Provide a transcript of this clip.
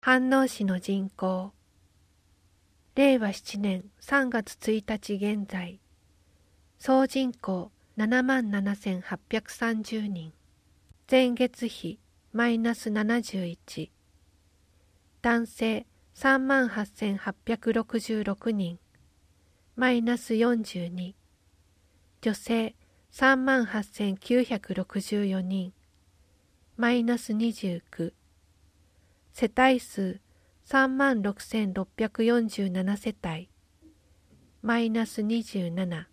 飯能市の人口。令和7年3月1日現在、総人口77,830人。前月比マイナス71。男性38,866人。マイナス42。女性38,964人。マイナス29。世帯数36,647世帯。マイナス27。